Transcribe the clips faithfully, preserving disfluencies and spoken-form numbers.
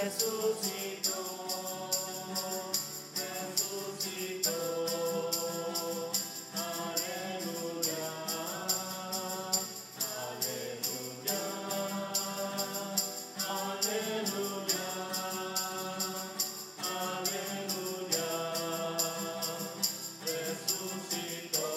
resucitó, resucitó. Aleluya, aleluya, aleluya, aleluya, resucitó.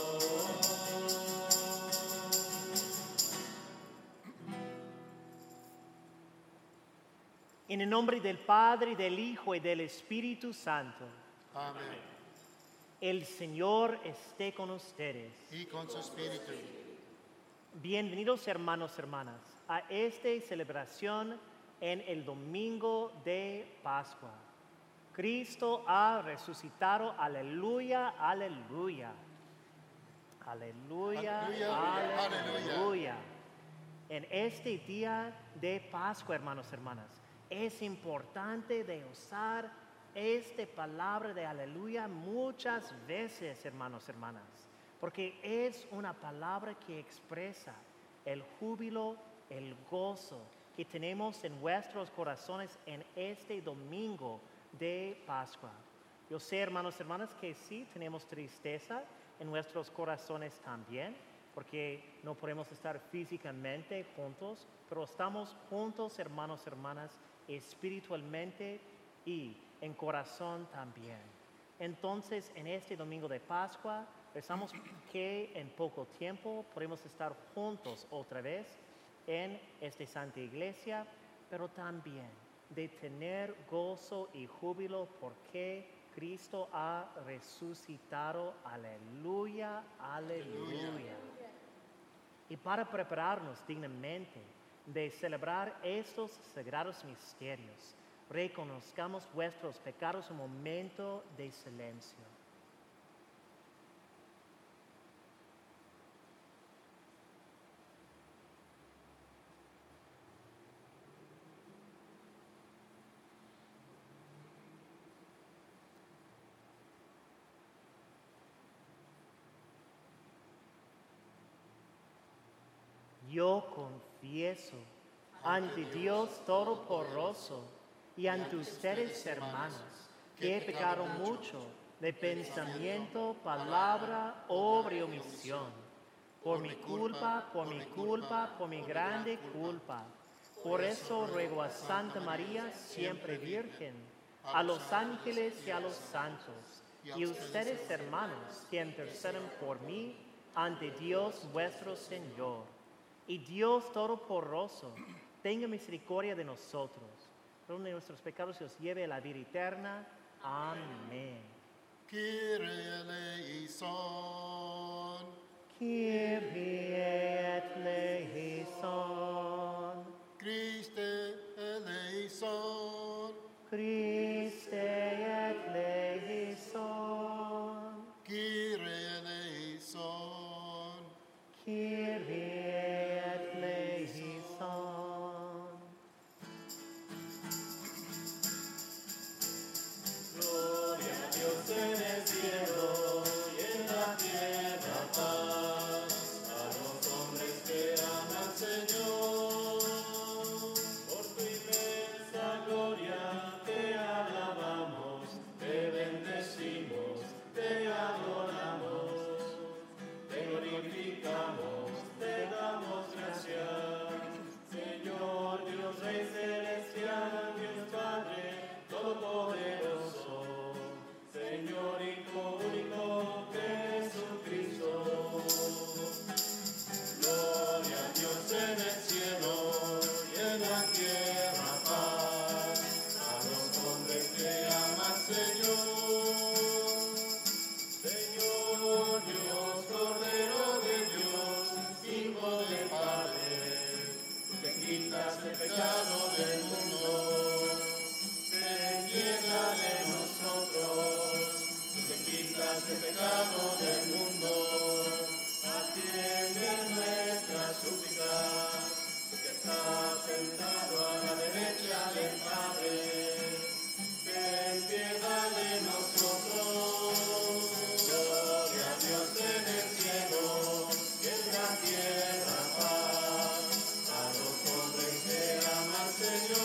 En el nombre del Padre, del Hijo y del Espíritu Santo. Amén. El Señor esté con ustedes. Y con su espíritu. Bienvenidos hermanos y hermanas a esta celebración en el domingo de Pascua. Cristo ha resucitado. Aleluya, aleluya. Aleluya, Aleluya, aleluya. aleluya. En este día de Pascua, hermanos y hermanas, es importante de usar esta palabra de aleluya muchas veces, hermanos y hermanas, porque es una palabra que expresa el júbilo, el gozo que tenemos en nuestros corazones en este domingo de Pascua. Yo sé, hermanos y hermanas, que sí tenemos tristeza en nuestros corazones también, porque no podemos estar físicamente juntos, pero estamos juntos, hermanos y hermanas, espiritualmente y en corazón también. Entonces, en este domingo de Pascua, pensamos que en poco tiempo podemos estar juntos otra vez en esta Santa Iglesia, pero también de tener gozo y júbilo porque Cristo ha resucitado. Aleluya, aleluya. Y para prepararnos dignamente de celebrar estos sagrados misterios, reconozcamos vuestros pecados en un momento de silencio. Yo confieso ante Dios Todopoderoso y ante ustedes, hermanos, que he pecado mucho de pensamiento, palabra, obra y omisión. Por mi culpa, por mi culpa, por mi grande culpa. Por eso ruego a Santa María, siempre Virgen, a los ángeles y a los santos, y a ustedes, hermanos, que interceden por mí ante Dios nuestro Señor. Y Dios Todopoderoso tenga misericordia de nosotros, perdone nuestros pecados y os lleve a la vida eterna. Amén. Kyrie eleison. Kyrie eleison. Christe eleison. Christe eleison. Kyrie eleison. Kyrie eleison. Gloria a Dios en el cielo y en la tierra paz a los hombres que aman al Señor. Por tu inmensa gloria te alabamos, te bendecimos, te adoramos, te glorificamos, te damos gracias. Señor Dios Rey celestial, Dios Padre Todopoderoso, Señor Hijo único Jesucristo. Gloria a Dios en el cielo y en la tierra paz a los hombres que aman al Señor. Señor Dios, Cordero de Dios, Hijo del Padre, tú que quitas el pecado del mundo, ten piedad de nosotros. Tú que quitas el pecado del mundo, atiende a nuestras súplicas. Tú que estás sentado a la derecha del Padre, ten piedad de nosotros. Gloria a Dios en el cielo y en la tierra paz a los hombres que aman al Señor.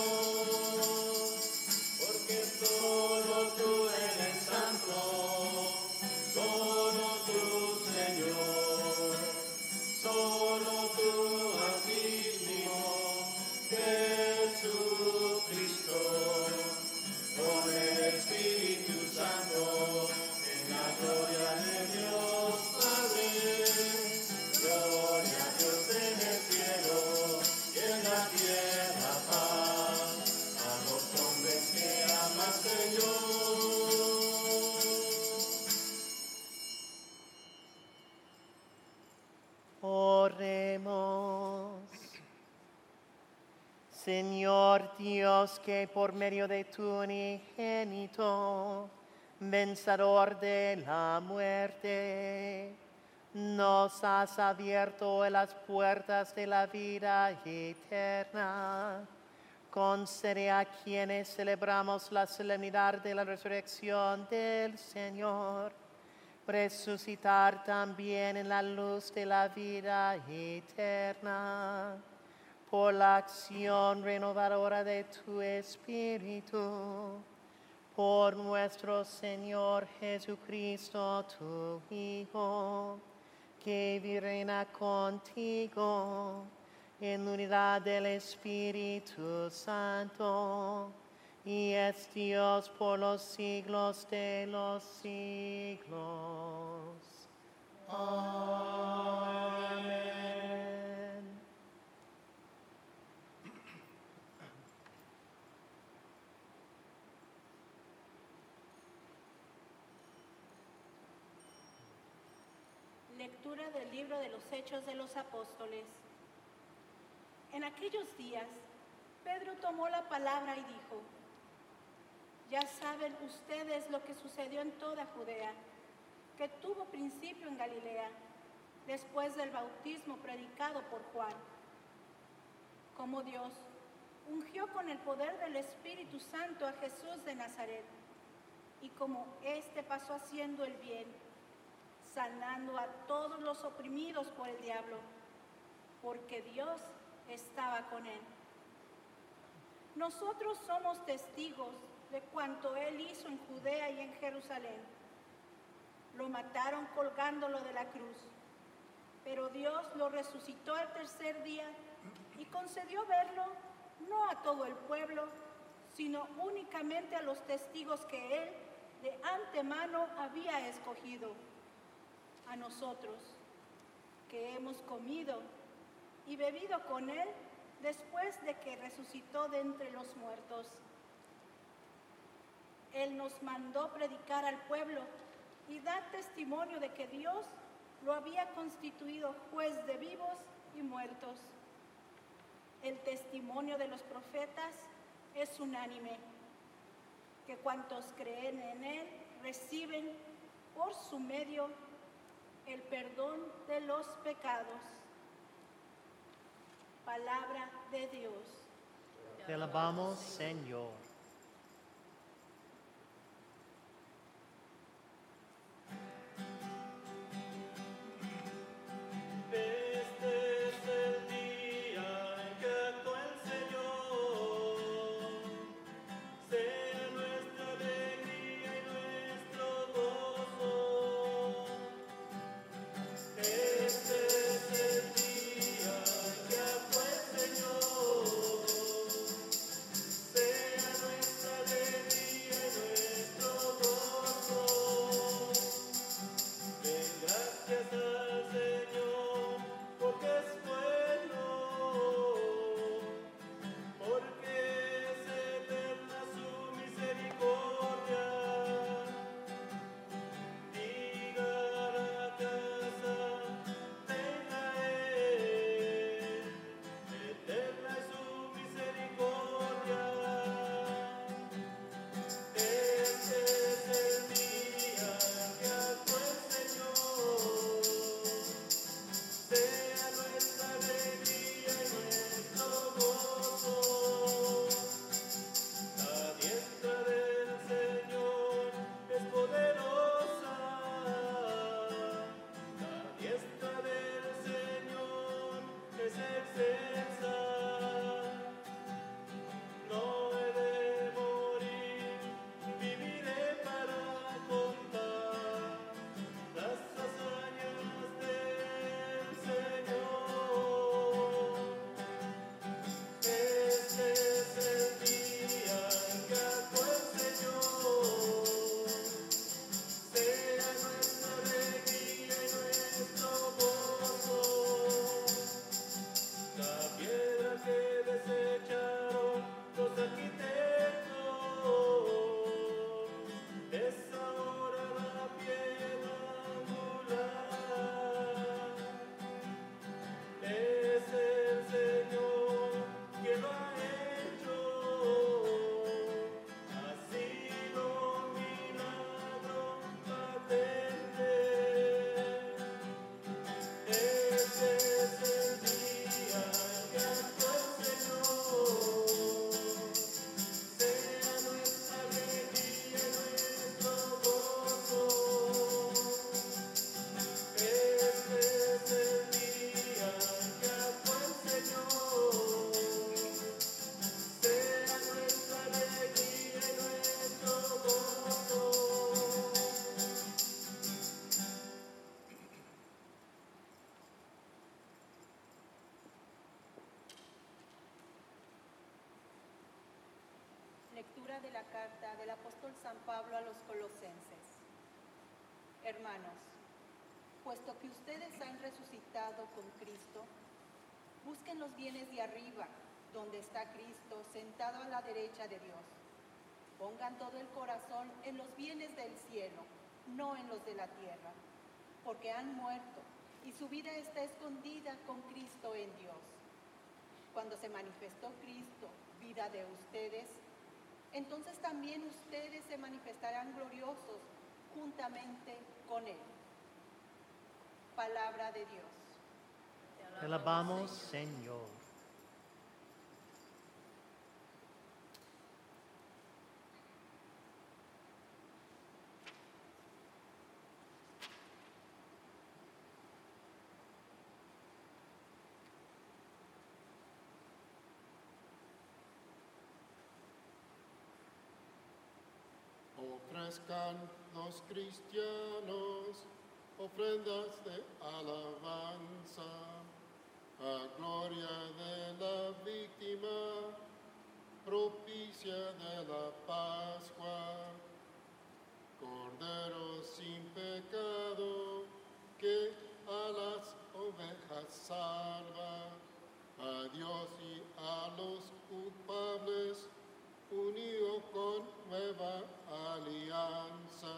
Jesucristo, con el Espíritu Santo, en la gloria de Dios Padre. Gloria a Dios en el cielo y en la tierra paz a los hombres que ama al Señor. Oremos. Señor Dios, que por medio de tu unigénito, vencedor de la muerte, nos has abierto las puertas de la vida eterna. Concede a quienes celebramos la solemnidad de la resurrección del Señor, resucitar también en la luz de la vida eterna, por la acción renovadora de tu Espíritu, por nuestro Señor Jesucristo, tu Hijo, que vive y reina contigo en unidad del Espíritu Santo, y es Dios por los siglos de los siglos. Amén. Lectura del libro de los Hechos de los Apóstoles. En aquellos días, Pedro tomó la palabra y dijo: ya saben ustedes lo que sucedió en toda Judea, que tuvo principio en Galilea, después del bautismo predicado por Juan. Como Dios ungió con el poder del Espíritu Santo a Jesús de Nazaret, y como éste pasó haciendo el bien, sanando a todos los oprimidos por el diablo, porque Dios estaba con él. Nosotros somos testigos de cuanto él hizo en Judea y en Jerusalén. Lo mataron colgándolo de la cruz, pero Dios lo resucitó al tercer día y concedió verlo no a todo el pueblo, sino únicamente a los testigos que él de antemano había escogido, a nosotros, que hemos comido y bebido con él después de que resucitó de entre los muertos. Él nos mandó predicar al pueblo y dar testimonio de que Dios lo había constituido juez de vivos y muertos. El testimonio de los profetas es unánime, que cuantos creen en él reciben por su medio el perdón de los pecados. Palabra de Dios. Te alabamos, Señor. Este es el día en que actuó el Señor. Sea nuestra alegría y nuestro gozo. Este es el día en que actuó el Señor. Sea Lectura de la carta del apóstol San Pablo a los colosenses. Hermanos, puesto que ustedes han resucitado con Cristo, busquen los bienes de arriba, donde está Cristo sentado a la derecha de Dios. Pongan todo el corazón en los bienes del cielo, no en los de la tierra, porque han muerto y su vida está escondida con Cristo en Dios. Cuando se manifestó Cristo, vida de ustedes, entonces también ustedes se manifestarán gloriosos juntamente con Él. Palabra de Dios. Te alabamos, Señor. Ofrezcan los cristianos ofrendas de alabanza a gloria de la víctima propicia de la Pascua, Cordero sin pecado que a las ovejas salva, a Dios y a los culpables unido con nueva alianza.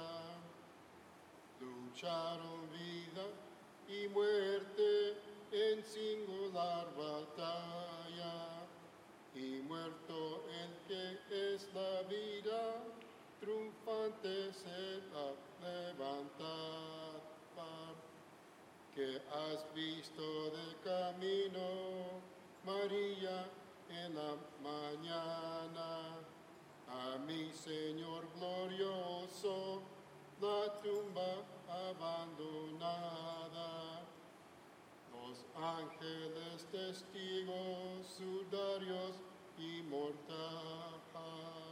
Lucharon vida y muerte en singular batalla, y muerto el que es la vida, triunfante se ha levantado. Que has visto de camino, María, en la mañana, a mi Señor glorioso, la tumba abandonada. Los ángeles testigos, sudarios y mortaja.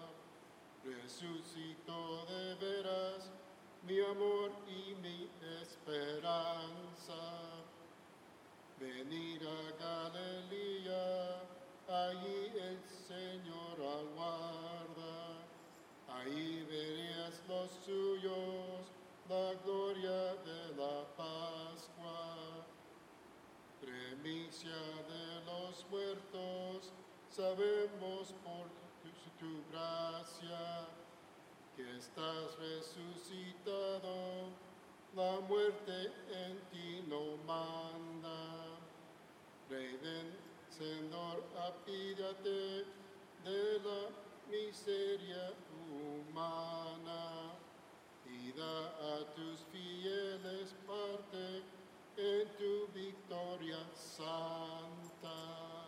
Resucitó de veras mi amor y mi esperanza. Venid a Galilea, allí el Señor aguarda. Ahí verías los suyos, la gloria de la Pascua. Primicia de los muertos, sabemos por tu, tu gracia que estás resucitado, la muerte en ti no manda. Rey vencedor, apídate de la miseria humana y da a tus fieles parte en tu victoria santa.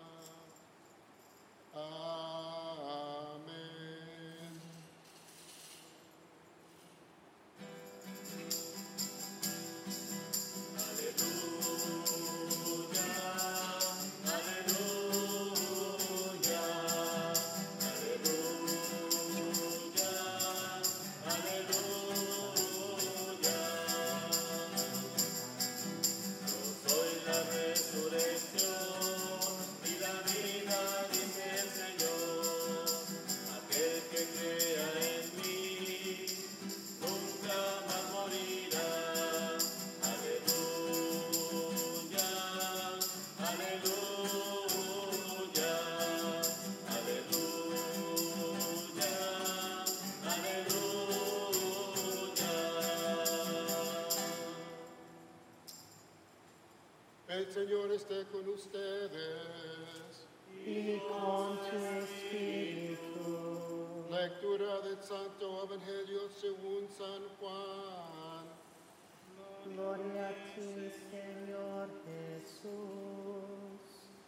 Amén. El Señor esté con ustedes. Y con tu espíritu. Lectura del Santo Evangelio según San Juan. Gloria a ti, Señor Jesús.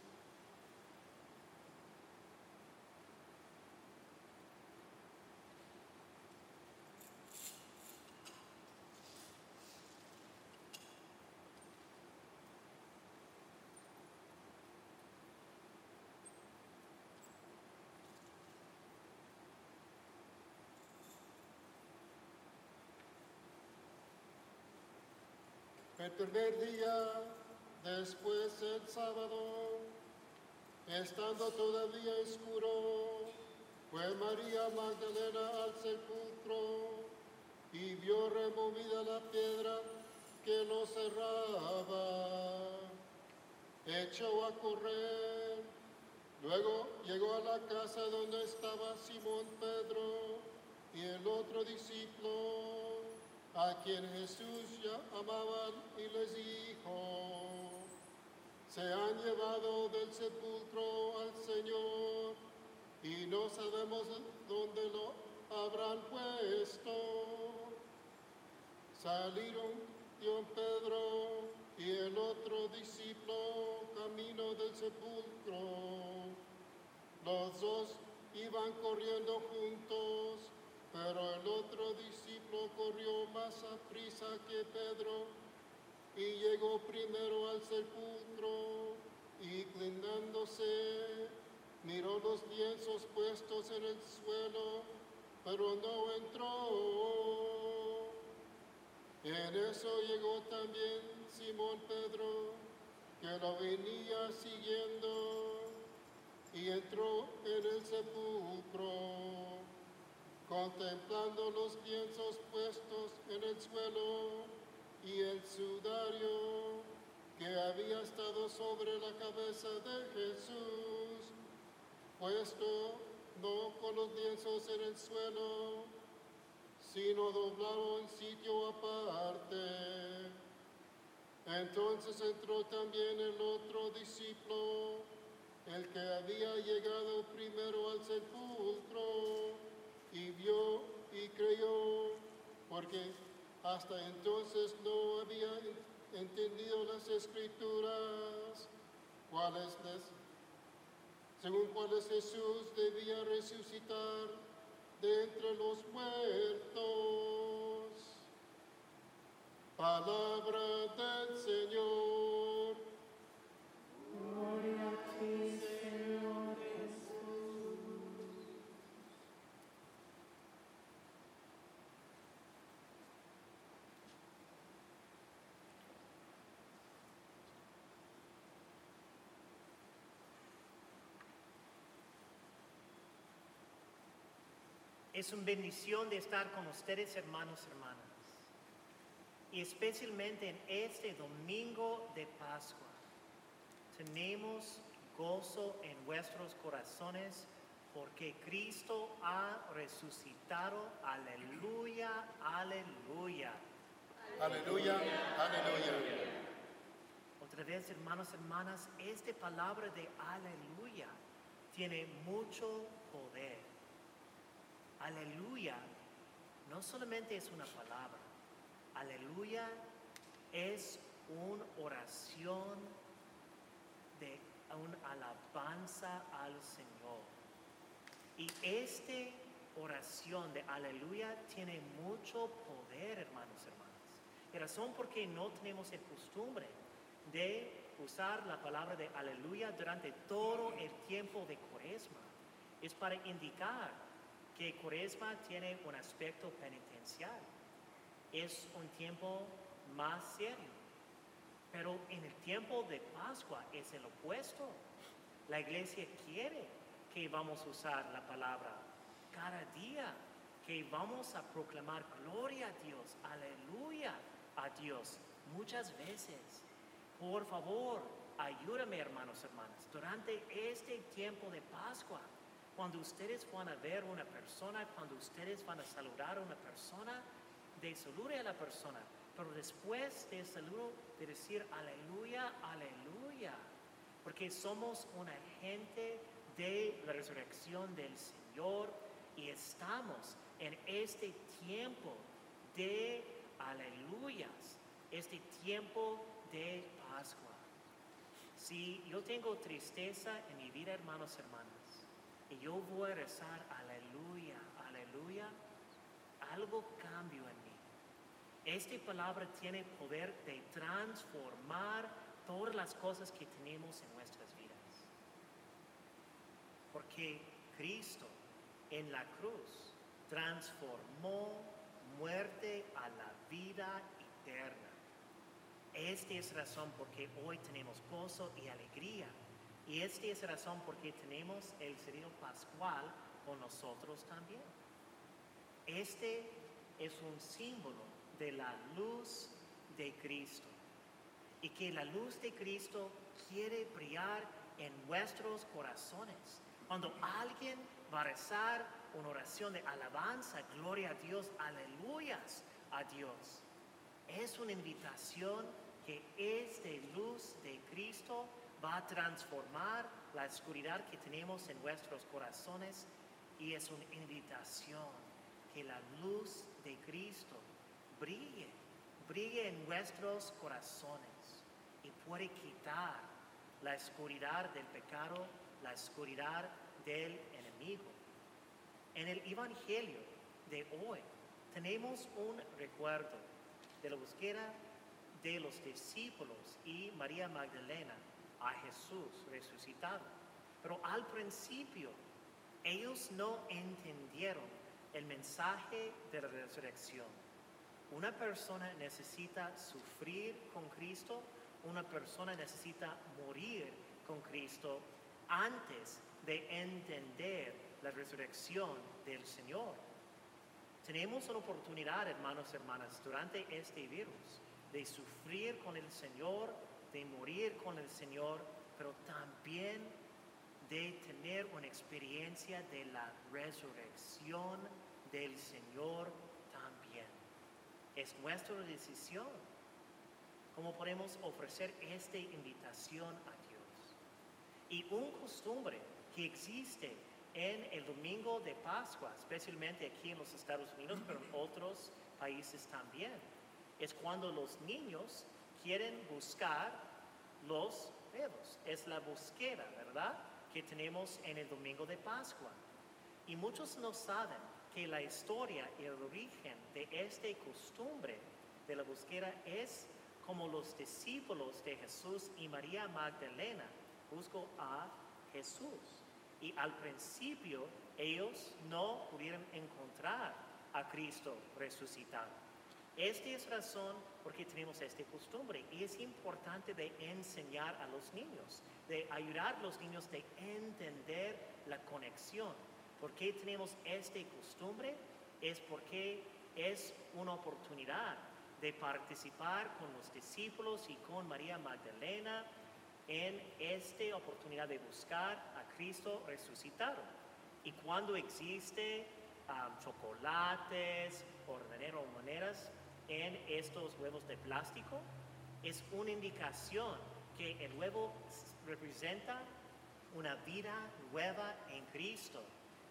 El primer día, después del sábado, estando todavía oscuro, fue Fue María Magdalena al sepulcro y vio removida la piedra que lo cerraba. Echó a correr. Luego llegó a la casa donde estaba Simón Pedro y el otro discípulo, a quien Jesús ya amaba, y les dijo: se han llevado del sepulcro al Señor y no sabemos dónde lo habrán puesto. Salieron Simón Pedro y el otro discípulo camino del sepulcro. Los dos iban corriendo juntos, pero el otro discípulo corrió más aprisa que Pedro y llegó primero al sepulcro, y inclinándose miró los lienzos puestos en el suelo, pero no entró. En eso llegó también Simón Pedro, que lo venía siguiendo, y entró en el sepulcro. Contemplando los lienzos puestos en el suelo y el sudario que había estado sobre la cabeza de Jesús, puesto no con los lienzos en el suelo, sino doblado en sitio aparte. Entonces entró también el otro discípulo, el que había llegado primero al sepulcro, y vio y creyó, porque hasta entonces no había entendido las Escrituras, cuáles les, según cuáles Jesús debía resucitar de entre los muertos. Palabra del Señor. Gloria a ti, Señor Jesús. Es una bendición de estar con ustedes, hermanos y hermanas. Y especialmente en este domingo de Pascua. Tenemos gozo en vuestros corazones porque Cristo ha resucitado. Aleluya, aleluya. Aleluya, aleluya. Otra vez, hermanos y hermanas, esta palabra de aleluya tiene mucho poder. Aleluya no solamente es una palabra. Aleluya es una oración de una alabanza al Señor. Y esta oración de aleluya tiene mucho poder, hermanos y hermanas. Y razón por qué no tenemos el costumbre de usar la palabra de aleluya durante todo el tiempo de Cuaresma es para indicar que Cuaresma tiene un aspecto penitencial. Es un tiempo más serio. Pero en el tiempo de Pascua es el opuesto. La iglesia quiere que vamos a usar la palabra cada día, que vamos a proclamar gloria a Dios, aleluya a Dios muchas veces. Por favor, ayúdame, hermanos y hermanas, durante este tiempo de Pascua, cuando ustedes van a ver una persona, cuando ustedes van a saludar a una persona, de salude a la persona, pero después del saludo de decir aleluya, aleluya, porque somos una gente de la resurrección del Señor y estamos en este tiempo de aleluyas, este tiempo de Pascua. Si yo tengo tristeza en mi vida, hermanos y hermanas, y yo voy a rezar aleluya, aleluya, algo cambia en mí. Esta palabra tiene poder de transformar todas las cosas que tenemos en nuestras vidas. Porque Cristo en la cruz transformó muerte a la vida eterna. Esta es la razón por qué hoy tenemos gozo y alegría. Y esta es la razón por qué tenemos el cereal pascual con nosotros también. Este es un símbolo de la luz de Cristo y que la luz de Cristo quiere brillar en nuestros corazones. Cuando alguien va a rezar una oración de alabanza, gloria a Dios, aleluyas a Dios, es una invitación que esta luz de Cristo va a transformar la oscuridad que tenemos en nuestros corazones, y es una invitación que la luz de Cristo brille, brille en nuestros corazones y puede quitar la oscuridad del pecado, la oscuridad del enemigo. En el Evangelio de hoy tenemos un recuerdo de la búsqueda de los discípulos y María Magdalena a Jesús resucitado. Pero al principio ellos no entendieron el mensaje de la resurrección. Una persona necesita sufrir con Cristo, una persona necesita morir con Cristo antes de entender la resurrección del Señor. Tenemos una oportunidad, hermanos y hermanas, durante este virus, de sufrir con el Señor, de morir con el Señor, pero también de tener una experiencia de la resurrección del Señor también. Es nuestra decisión cómo podemos ofrecer esta invitación a Dios. Y un costumbre que existe en el domingo de Pascua, especialmente aquí en los Estados Unidos, pero en otros países también, es cuando los niños quieren buscar los dedos. Es la búsqueda, ¿verdad?, que tenemos en el domingo de Pascua. Y muchos no saben que la historia y el origen de esta costumbre de la búsqueda es como los discípulos de Jesús y María Magdalena buscó a Jesús. Y al principio ellos no pudieron encontrar a Cristo resucitado. Esta es razón por qué tenemos esta costumbre, y es importante de enseñar a los niños, de ayudar a los niños de entender la conexión. ¿Por qué tenemos esta costumbre? Es porque es una oportunidad de participar con los discípulos y con María Magdalena en esta oportunidad de buscar a Cristo resucitado. Y cuando existe um, chocolates o monedas en estos huevos de plástico, es una indicación que el huevo representa una vida nueva en Cristo.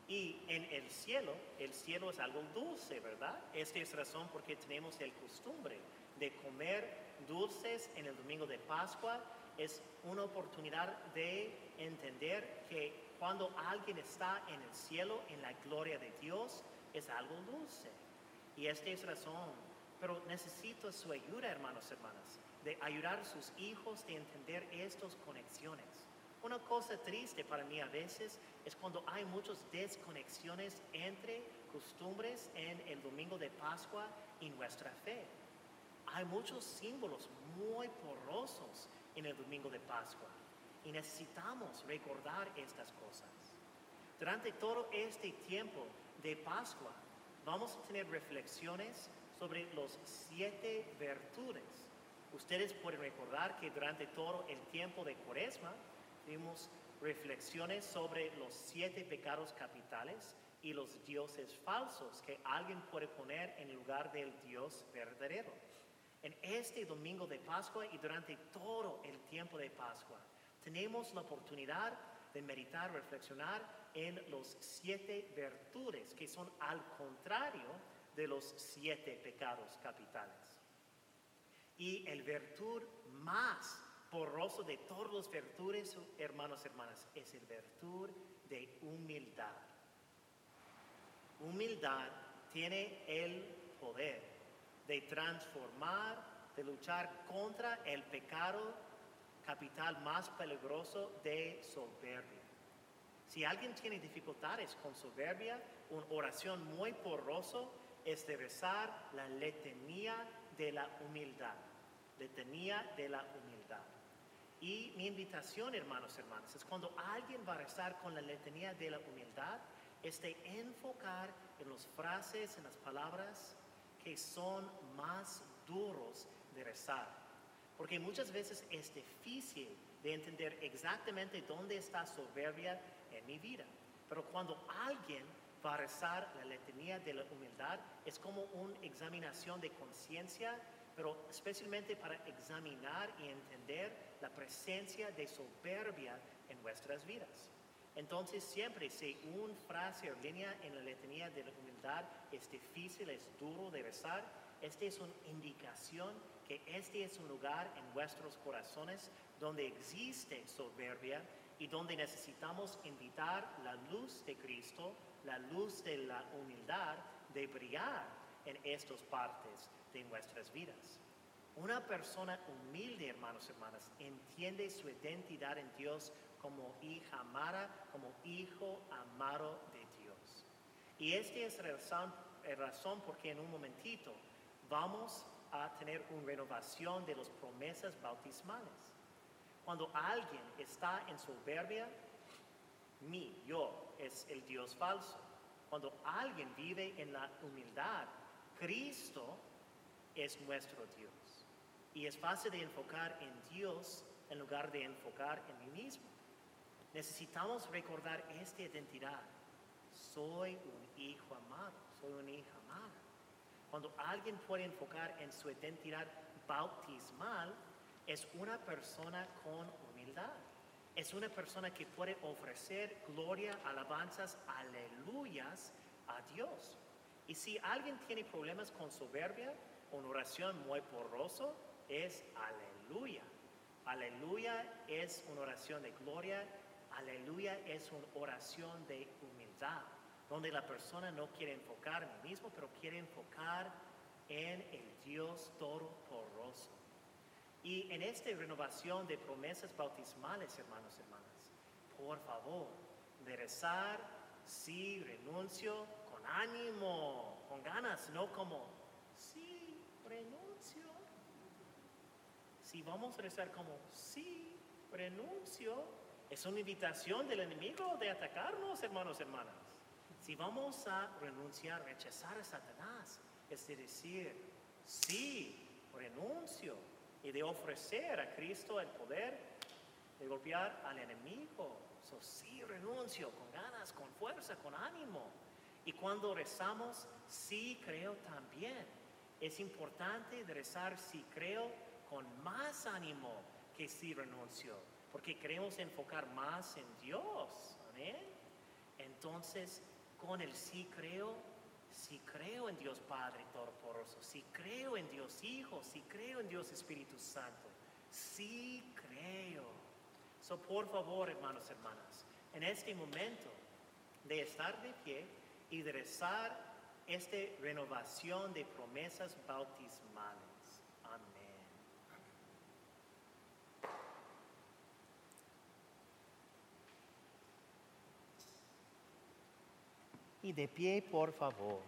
Y en el cielo, el cielo es algo dulce, ¿verdad? Esta es razón por qué tenemos el costumbre de comer dulces en el domingo de Pascua. Es una oportunidad de entender que cuando alguien está en el cielo, en la gloria de Dios, es algo dulce. Y esta es razón. Pero necesito su ayuda, hermanos y hermanas, de ayudar a sus hijos de entender estas conexiones. Una cosa triste para mí a veces es cuando hay muchas desconexiones entre costumbres en el domingo de Pascua y nuestra fe. Hay muchos símbolos muy porosos en el domingo de Pascua y necesitamos recordar estas cosas. Durante todo este tiempo de Pascua vamos a tener reflexiones sobre los siete virtudes. Ustedes pueden recordar que durante todo el tiempo de Cuaresma vimos reflexiones sobre los siete pecados capitales y los dioses falsos que alguien puede poner en lugar del Dios verdadero. En este domingo de Pascua y durante todo el tiempo de Pascua tenemos la oportunidad de meditar, reflexionar en los siete virtudes que son al contrario de los siete pecados capitales. Y el virtud más poroso de todas las virtudes, hermanos y hermanas, es el virtud de humildad. Humildad tiene el poder de transformar, de luchar contra el pecado capital más peligroso de soberbia. Si alguien tiene dificultades con soberbia, una oración muy poroso es de rezar la letanía de la humildad. Letanía de la humildad. Y mi invitación, hermanos y hermanas, es cuando alguien va a rezar con la letanía de la humildad, es de enfocar en las frases, en las palabras que son más duros de rezar. Porque muchas veces es difícil de entender exactamente dónde está soberbia en mi vida. Pero cuando alguien va a rezar la letanía de la humildad, es como una examinación de conciencia, pero especialmente para examinar y entender la presencia de soberbia en nuestras vidas. Entonces siempre si una frase o línea en la letanía de la humildad es difícil, es duro de rezar, esta es una indicación que este es un lugar en nuestros corazones donde existe soberbia y donde necesitamos invitar la luz de Cristo, la luz de la humildad, de brillar en estas partes de nuestras vidas. Una persona humilde, hermanos y hermanas, entiende su identidad en Dios como hija amada, como hijo amado de Dios. Y esta es la razón, la razón por qué en un momentito vamos a tener una renovación de las promesas bautismales. Cuando alguien está en soberbia, mi, yo, es el Dios falso. Cuando alguien vive en la humildad, Cristo es nuestro Dios. Y es fácil de enfocar en Dios en lugar de enfocar en mí mismo. Necesitamos recordar esta identidad. Soy un hijo amado, soy una hija amada. Cuando alguien puede enfocar en su identidad bautismal, es una persona con humildad. Es una persona que puede ofrecer gloria, alabanzas, aleluyas a Dios. Y si alguien tiene problemas con soberbia, una oración muy porrosa es aleluya. Aleluya es una oración de gloria. Aleluya es una oración de humildad, donde la persona no quiere enfocar en sí mismo, pero quiere enfocar en el Dios todopoderoso. Y en esta renovación de promesas bautismales, hermanos y hermanas, por favor, de rezar, sí, renuncio, con ánimo, con ganas, no como, sí, renuncio. Si vamos a rezar como, sí, renuncio, es una invitación del enemigo de atacarnos, hermanos y hermanas. Si vamos a renunciar, rechazar a Satanás, es decir, sí, renuncio, y de ofrecer a Cristo el poder de golpear al enemigo. So, sí, renuncio, con ganas, con fuerza, con ánimo. Y cuando rezamos, sí creo también. Es importante de rezar sí creo con más ánimo que sí renuncio, porque queremos enfocar más en Dios. ¿Amén? Entonces, con el sí creo, sí creo en Dios Padre Todopoderoso, sí creo en Dios Hijo, sí creo en Dios Espíritu Santo, sí creo. So, por favor, hermanos y hermanas, en este momento de estar de pie y de rezar esta renovación de promesas bautismales. Amén. Y de pie, por favor.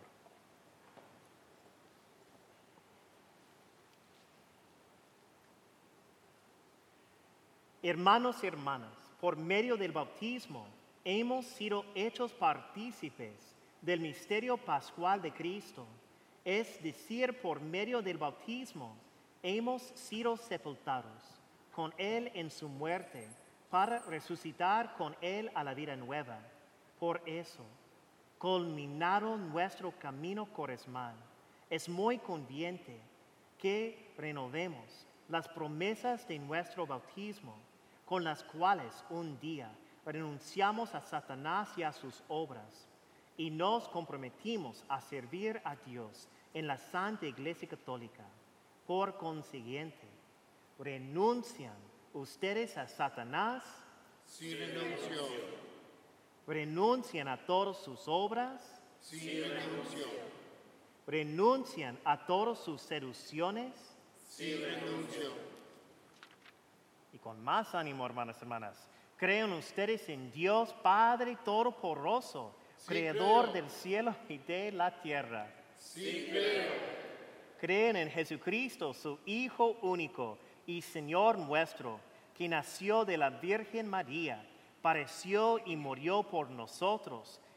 Hermanos y hermanas, por medio del bautismo hemos sido hechos partícipes del misterio pascual de Cristo. Es decir, por medio del bautismo hemos sido sepultados con Él en su muerte para resucitar con Él a la vida nueva. Por eso, culminado nuestro camino cuaresmal, es muy conveniente que renovemos las promesas de nuestro bautismo, con las cuales un día renunciamos a Satanás y a sus obras y nos comprometimos a servir a Dios en la Santa Iglesia Católica. Por consiguiente, ¿renuncian ustedes a Satanás? Sí, renuncio. ¿Renuncian a todas sus obras? Sí, renuncio. ¿Renuncian a todas sus seducciones? Sí, renuncio. Y con más ánimo, hermanas y hermanas, ¿creen ustedes en Dios Padre Todopoderoso, Sí, Creador creo. del cielo y de la tierra? Sí, creo. ¿Creen en Jesucristo, su Hijo único y Señor nuestro, que nació de la Virgen María, padeció y murió por nosotros,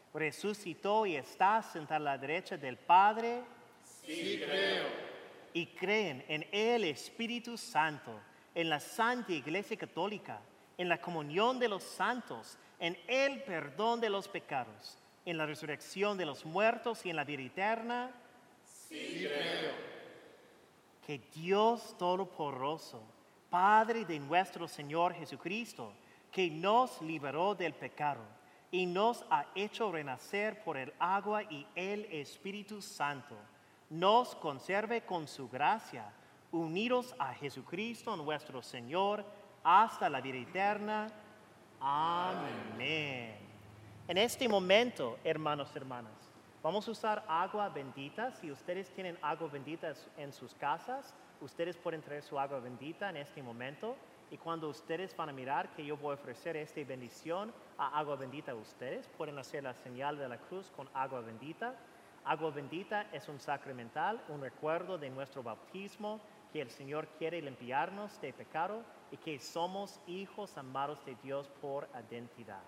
resucitó y está sentada a la derecha del Padre. Sí creo. Y creen en el Espíritu Santo, en la Santa Iglesia Católica, en la comunión de los santos, en el perdón de los pecados, en la resurrección de los muertos y en la vida eterna. Sí creo. Que Dios Todopoderoso, Padre de nuestro Señor Jesucristo, que nos liberó del pecado y nos ha hecho renacer por el agua y el Espíritu Santo, nos conserve con su gracia, unidos a Jesucristo nuestro Señor, hasta la vida eterna. Amén. En este momento, hermanos y hermanas, vamos a usar agua bendita. Si ustedes tienen agua bendita en sus casas, ustedes pueden traer su agua bendita en este momento. Y cuando ustedes van a mirar que yo voy a ofrecer esta bendición a agua bendita a ustedes, pueden hacer la señal de la cruz con agua bendita. Agua bendita es un sacramental, un recuerdo de nuestro bautismo, que el Señor quiere limpiarnos de pecado y que somos hijos amados de Dios por identidad.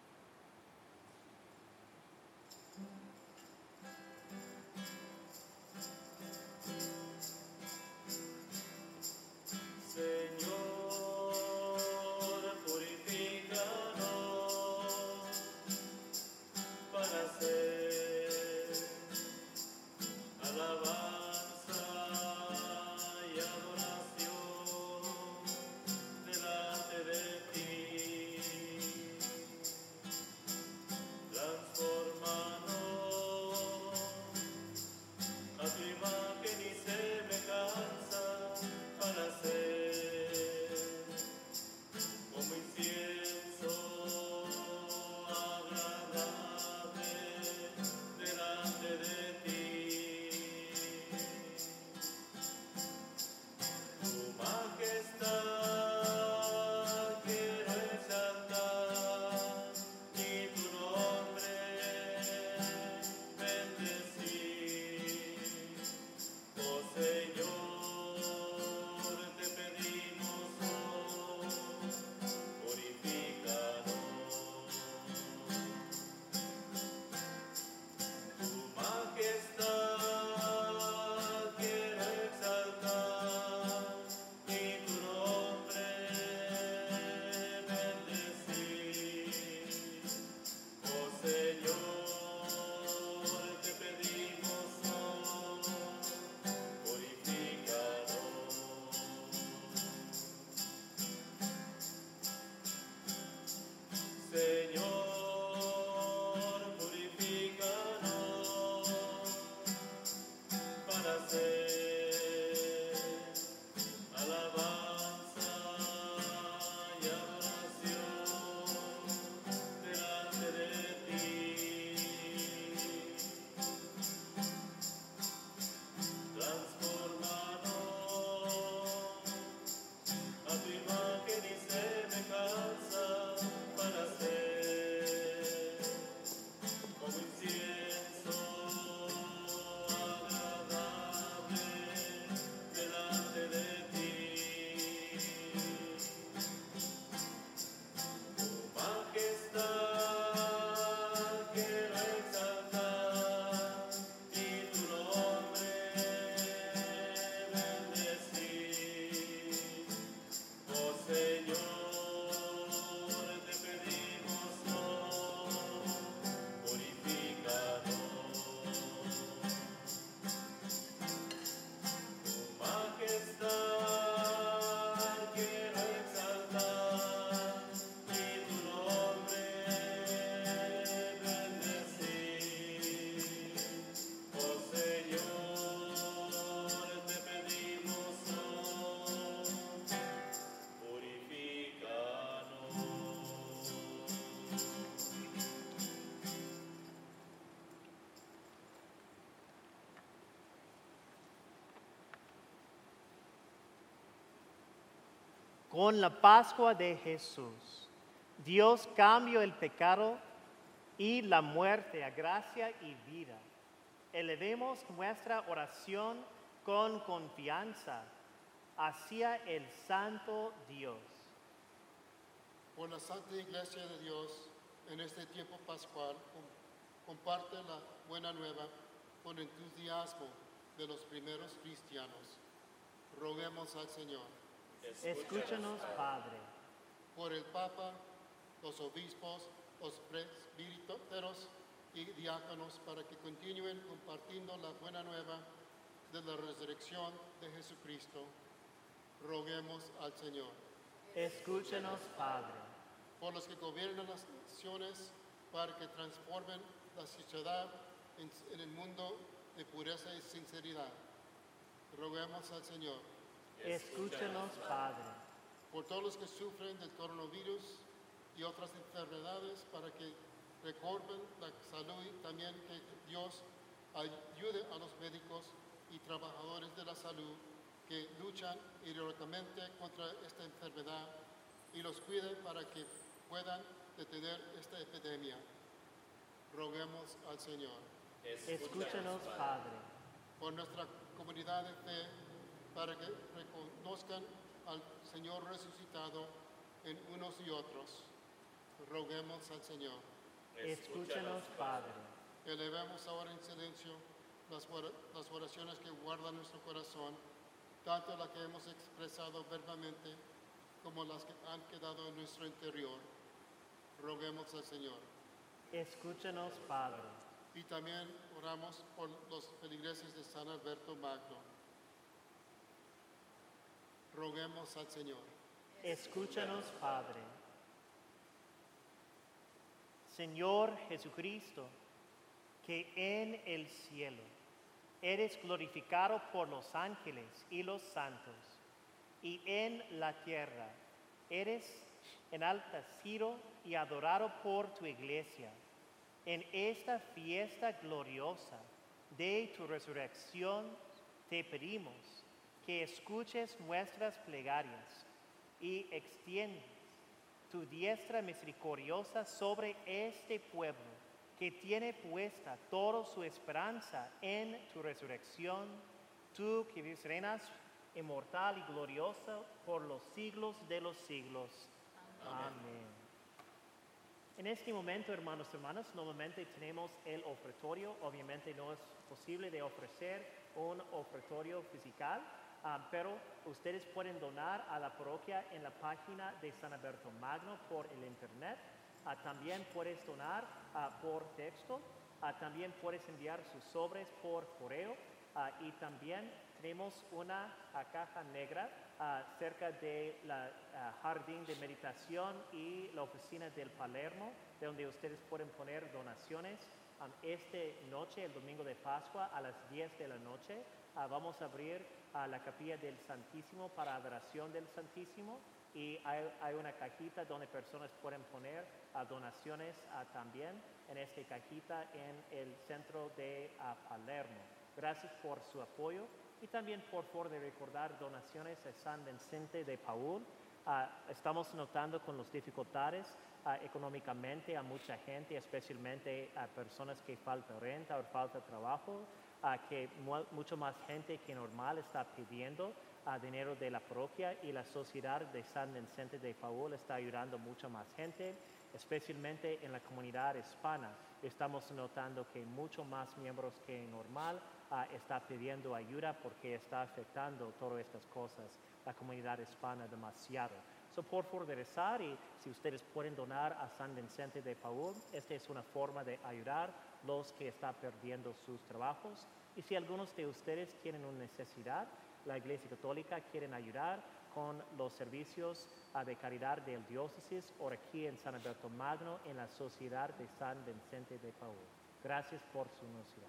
Señor, purifícanos para hacer alabanza y adoración delante de ti. Transfórmanos a tu imagen y semejanza para ser como incienso agradable delante de ti. Tu majestad quiero exaltar y tu nombre bendecir. Oh Señor, te pedimos hoy, purifícanos. Tu majestad quiero exaltar y tu nombre bendecir. Oh Señor, te pedimos hoy, purifícanos. Señor, purifícanos para hacer alabanza y adoración delante de ti. Transfórmanos a tu imagen y semejanza para ser como incienso agradable delante de ti. Tu majestad quiero exaltar y tu nombre bendecir. Oh Señor, te pedimos hoy, purifícanos. Tu majestad quiero exaltar y tu nombre bendecir. Oh Señor, te pedimos hoy, purifícanos. Con la Pascua de Jesús, Dios cambió el pecado y la muerte a gracia y vida. Elevemos nuestra oración con confianza hacia el Santo Dios. Por la Santa Iglesia de Dios, en este tiempo pascual, comparte la buena nueva con entusiasmo de los primeros cristianos. Roguemos al Señor. Escúchanos, Padre. Por el Papa, los obispos, los presbíteros y diáconos, para que continúen compartiendo la buena nueva de la resurrección de Jesucristo. Roguemos al Señor. Escúchanos, Padre. Por los que gobiernan las naciones, para que transformen la sociedad en, en el mundo de pureza y sinceridad. Roguemos al Señor. Escúchanos, Padre. Por todos los que sufren del coronavirus y otras enfermedades, para que recobren la salud, y también que Dios ayude a los médicos y trabajadores de la salud que luchan heroicamente contra esta enfermedad y los cuide para que puedan detener esta epidemia. Roguemos al Señor. Escúchanos, Padre. Por nuestra comunidad de fe, para que reconozcan al Señor resucitado en unos y otros. Roguemos al Señor. Escúchanos, Padre. Elevemos ahora en silencio las, las oraciones que guardan nuestro corazón, tanto las que hemos expresado verbalmente como las que han quedado en nuestro interior. Roguemos al Señor. Escúchanos, Padre. Y también oramos por los feligreses de San Alberto Magno. Roguemos al Señor. Escúchanos, Padre. Señor Jesucristo, que en el cielo eres glorificado por los ángeles y los santos, y en la tierra eres enaltecido y adorado por tu iglesia. En esta fiesta gloriosa de tu resurrección te pedimos que escuches nuestras plegarias y extiendas tu diestra misericordiosa sobre este pueblo que tiene puesta toda su esperanza en tu resurrección, tú que vives y reinas inmortal y glorioso por los siglos de los siglos. Amén. Amén. En este momento, hermanos y hermanas, normalmente tenemos el ofertorio. Obviamente no es posible de ofrecer un ofertorio físico, um, pero ustedes pueden donar a la parroquia en la página de San Alberto Magno por el internet. Uh, también puedes donar uh, por texto. Uh, también puedes enviar sus sobres por correo. Uh, y también tenemos una uh, caja negra uh, cerca del uh, jardín de meditación y la oficina del Palermo, de donde ustedes pueden poner donaciones. Um, esta noche, el domingo de Pascua, a las diez de la noche, uh, vamos a abrir uh, la capilla del Santísimo para adoración del Santísimo, y hay, hay una cajita donde personas pueden poner uh, donaciones uh, también en esta cajita en el centro de uh, Palermo. Gracias por su apoyo y también por favor de recordar donaciones a San Vicente de Paúl. Uh, estamos notando con las dificultades uh, económicamente a mucha gente, especialmente a personas que falta renta o falta trabajo, uh, que mu mucho más gente que normal está pidiendo uh, dinero de la parroquia, y la sociedad de San Vicente de Paúl está ayudando mucho más gente, especialmente en la comunidad hispana. Estamos notando que mucho más miembros que normal uh, está pidiendo ayuda porque está afectando todas estas cosas la comunidad hispana demasiado. So, por favor de rezar, y si ustedes pueden donar a San Vicente de Paúl, esta es una forma de ayudar a los que están perdiendo sus trabajos. Y si algunos de ustedes tienen una necesidad, la Iglesia Católica quiere ayudar con los servicios uh, de caridad del diócesis o aquí en San Alberto Magno en la Sociedad de San Vicente de Paúl. Gracias por su necesidad.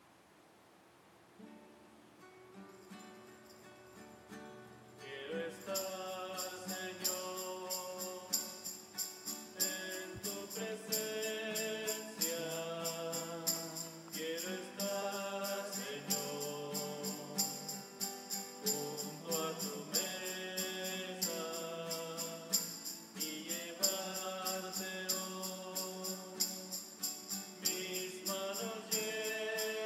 Quiero estar, Señor, en tu presencia. Quiero estar, Señor, junto a tu mesa y llevarte hoy mis manos llenas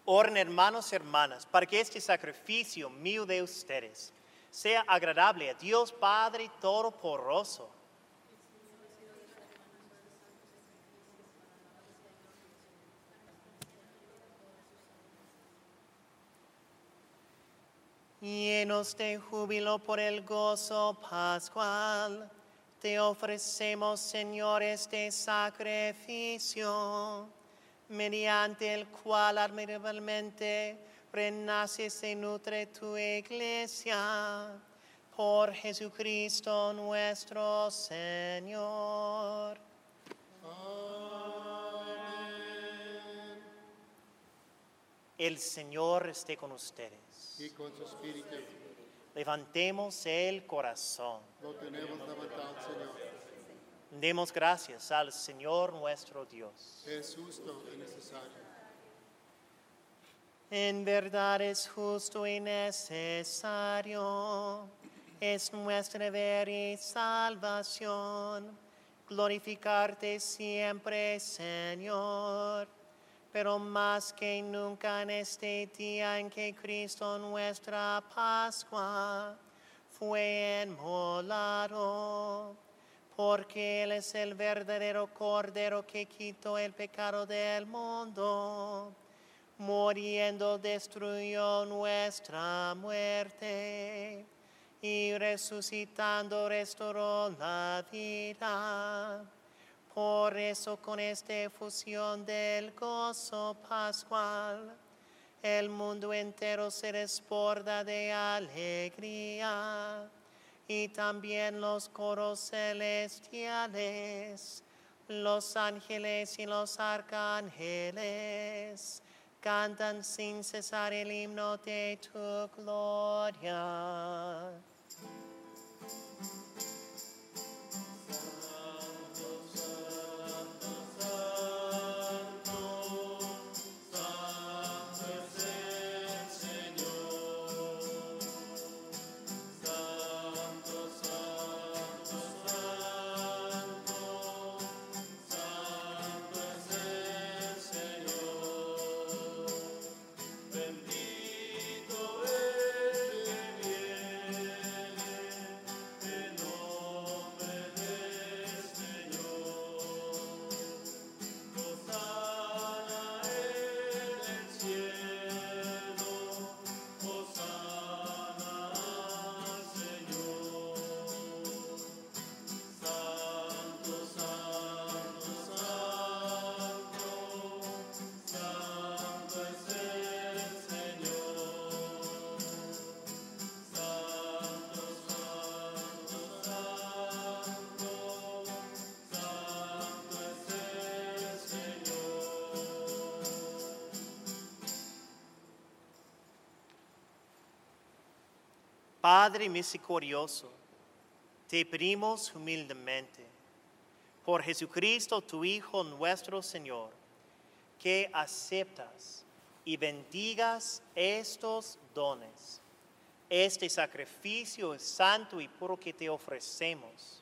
Oren hermanos y hermanas para que este sacrificio mío de ustedes sea agradable a Dios Padre Todopoderoso. Llenos de júbilo por el gozo pascual, te ofrecemos, Señor, este sacrificio, mediante el cual admirablemente renace y se nutre tu iglesia, por Jesucristo nuestro Señor. Amén. El Señor esté con ustedes. Y con su espíritu Levantemos el corazón. lo tenemos levantado, Señor. Demos gracias al Señor nuestro Dios. Es justo y necesario. En verdad es justo y necesario, es nuestro deber y salvación, glorificarte siempre, Señor, pero más que nunca en este día en que Cristo nuestra Pascua fue inmolado, porque Él es el verdadero Cordero que quitó el pecado del mundo. Muriendo destruyó nuestra muerte y resucitando restauró la vida. Por eso con esta efusión del gozo pascual, el mundo entero se desborda de alegría y también los coros celestiales, los ángeles y los arcángeles cantan sin cesar el himno de tu gloria. Padre misericordioso, te pedimos humildemente, por Jesucristo tu Hijo nuestro Señor, que aceptas y bendigas estos dones, este sacrificio santo y puro que te ofrecemos,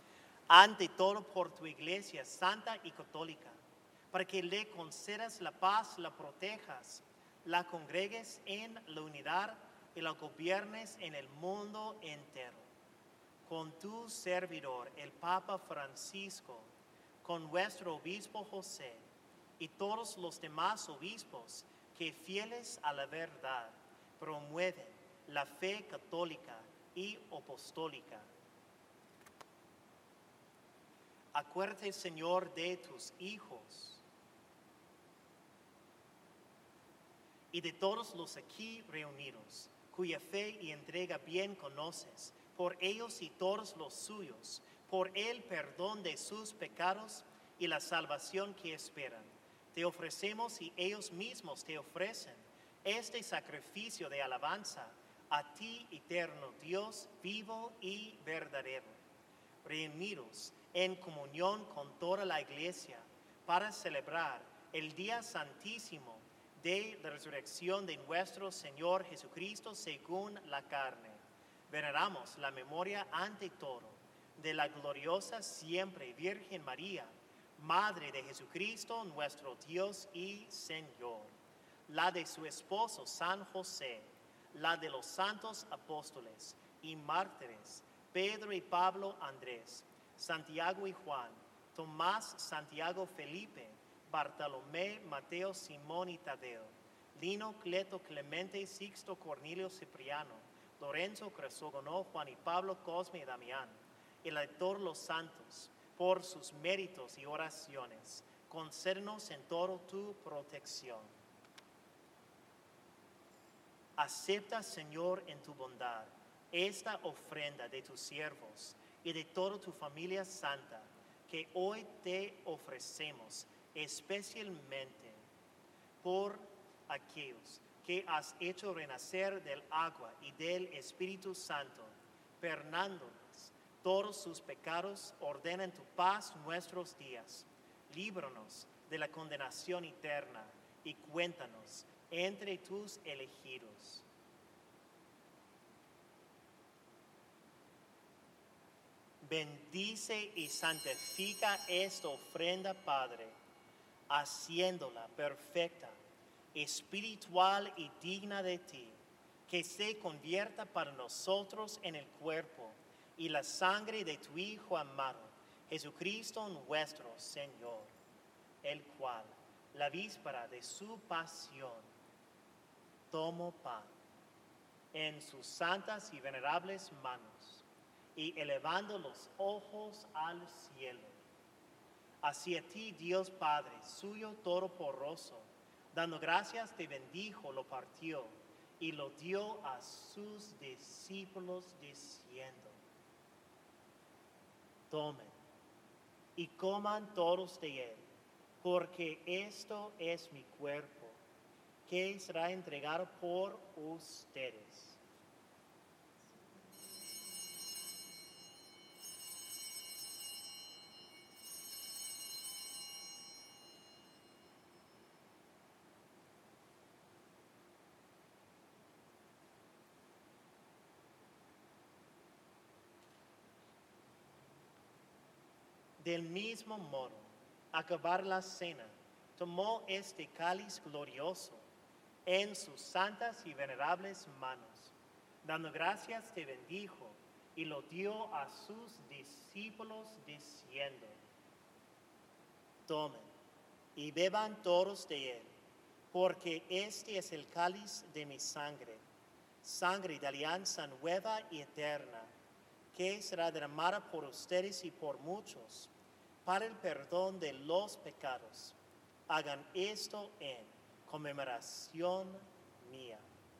ante todo por tu Iglesia santa y católica, para que le concedas la paz, la protejas, la congregues en la unidad y la gobiernes en el mundo entero. Con tu servidor, el Papa Francisco, con nuestro obispo José y todos los demás obispos que fieles a la verdad promueven la fe católica y apostólica. Acuérdate, Señor, de tus hijos y de todos los aquí reunidos, cuya fe y entrega bien conoces, por ellos y todos los suyos, por el perdón de sus pecados y la salvación que esperan. Te ofrecemos y ellos mismos te ofrecen este sacrificio de alabanza a ti, eterno Dios, vivo y verdadero. Reunidos en comunión con toda la Iglesia para celebrar el día santísimo de la resurrección de nuestro Señor Jesucristo según la carne. Veneramos la memoria ante todo de la gloriosa siempre Virgen María, Madre de Jesucristo, nuestro Dios y Señor, la de su esposo San José, la de los santos apóstoles y mártires, Pedro y Pablo Andrés, Santiago y Juan, Tomás, Santiago, Felipe, Bartolomé, Mateo, Simón y Tadeo, Lino, Cleto, Clemente, Sixto, Cornelio, Cipriano, Lorenzo, Crisógono, Juan y Pablo, Cosme y Damián, el lector los santos, por sus méritos y oraciones, concédenos en todo tu protección. Acepta, Señor, en tu bondad, esta ofrenda de tus siervos y de toda tu familia santa, que hoy te ofrecemos especialmente por aquellos que has hecho renacer del agua y del Espíritu Santo, perdonándonos todos sus pecados, ordena en tu paz nuestros días. Líbranos de la condenación eterna y cuéntanos entre tus elegidos. Bendice y santifica esta ofrenda, Padre, haciéndola perfecta, espiritual y digna de ti, que se convierta para nosotros en el cuerpo y la sangre de tu Hijo amado, Jesucristo nuestro Señor, el cual, la víspera de su pasión, tomó pan en sus santas y venerables manos, y elevando los ojos al cielo, hacia ti, Dios Padre, suyo todopoderoso, dando gracias, te bendijo, lo partió, y lo dio a sus discípulos, diciendo: tomen y coman todos de él, porque esto es mi cuerpo, que será entregado por ustedes. Del mismo modo, acabar la cena, tomó este cáliz glorioso en sus santas y venerables manos. Dando gracias, te bendijo y lo dio a sus discípulos, diciendo: tomen y beban todos de él, porque este es el cáliz de mi sangre, sangre de alianza nueva y eterna, que será derramada por ustedes y por muchos para el perdón de los pecados. Hagan esto en conmemoración mía.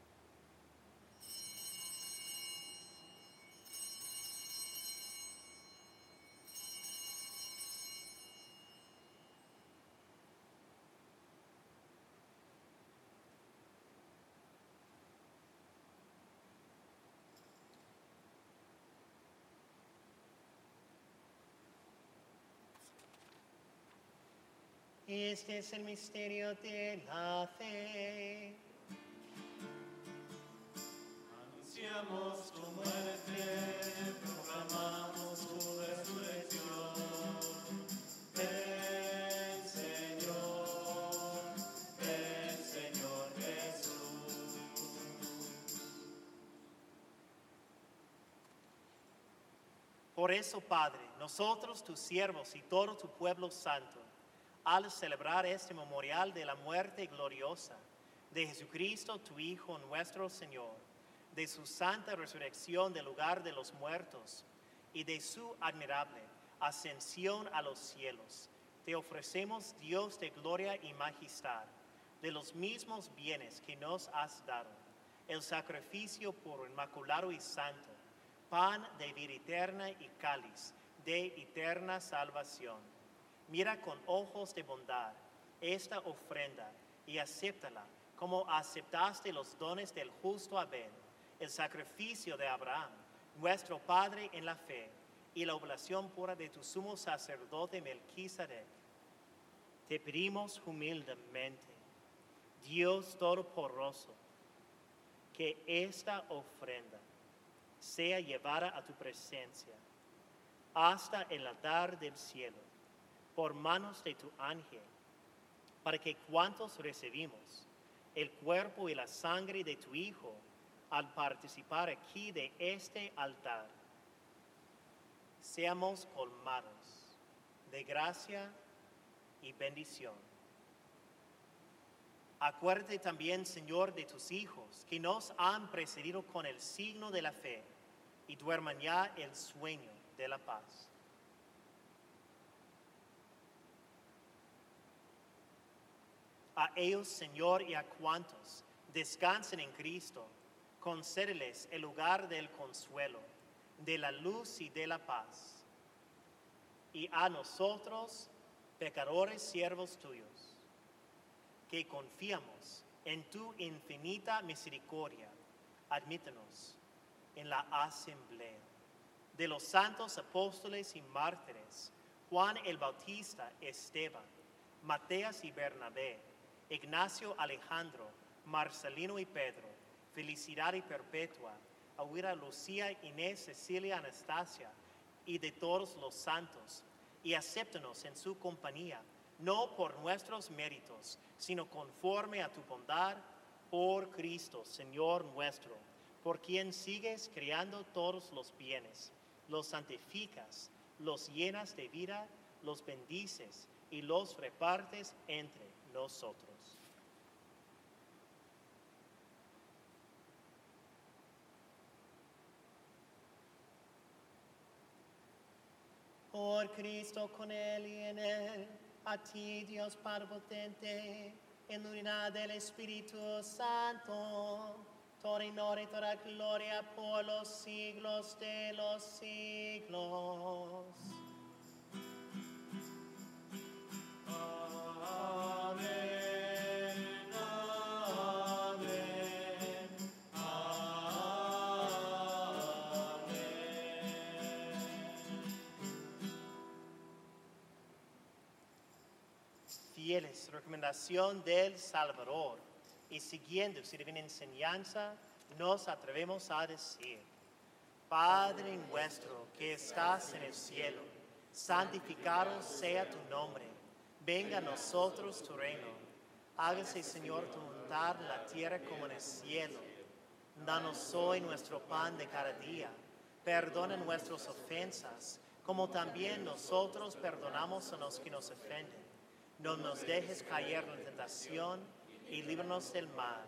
Este es el misterio de la fe. Anunciamos tu muerte, proclamamos tu resurrección. Ven, Señor, ven, Señor Jesús. Por eso, Padre, nosotros, tus siervos y todo tu pueblo santo, al celebrar este memorial de la muerte gloriosa de Jesucristo, tu Hijo, nuestro Señor, de su santa resurrección del lugar de los muertos y de su admirable ascensión a los cielos, te ofrecemos, Dios de gloria y majestad, de los mismos bienes que nos has dado, el sacrificio puro, inmaculado y santo, pan de vida eterna y cáliz de eterna salvación. Mira con ojos de bondad esta ofrenda y acéptala como aceptaste los dones del justo Abel, el sacrificio de Abraham, nuestro Padre en la fe, y la oblación pura de tu sumo sacerdote Melquisedec. Te pedimos humildemente, Dios Todopoderoso, que esta ofrenda sea llevada a tu presencia hasta el altar del cielo, por manos de tu ángel, para que cuantos recibimos el cuerpo y la sangre de tu Hijo al participar aquí de este altar. Seamos colmados de gracia y bendición. Acuérdate también, Señor, de tus hijos que nos han precedido con el signo de la fe y duerman ya el sueño de la paz. A ellos, Señor, y a cuantos descansen en Cristo, concédeles el lugar del consuelo, de la luz y de la paz. Y a nosotros, pecadores siervos tuyos, que confiamos en tu infinita misericordia, admítenos en la asamblea de los santos apóstoles y mártires, Juan el Bautista, Esteban, Mateas y Bernabé, Ignacio, Alejandro, Marcelino y Pedro, Felicidad y Perpetua, Aguira, Lucía, Inés, Cecilia, Anastasia, y de todos los santos, y acéptanos en su compañía, no por nuestros méritos, sino conforme a tu bondad, por Cristo, Señor nuestro, por quien sigues creando todos los bienes, los santificas, los llenas de vida, los bendices y los repartes entre nosotros. Por Cristo, con Él y en Él, a ti, Dios Padre potente, en la unidad del Espíritu Santo, toda honor y toda gloria por los siglos de los siglos. Amén, amén, amén. Fieles, recomendación del Salvador, y siguiendo su divina enseñanza, nos atrevemos a decir: Padre nuestro que estás en el cielo, santificado sea tu nombre. Venga a nosotros tu reino. Hágase, Señor, tu voluntad en la tierra como en el cielo. Danos hoy nuestro pan de cada día. Perdona nuestras ofensas, como también nosotros perdonamos a los que nos ofenden. No nos dejes caer en la tentación y líbranos del mal.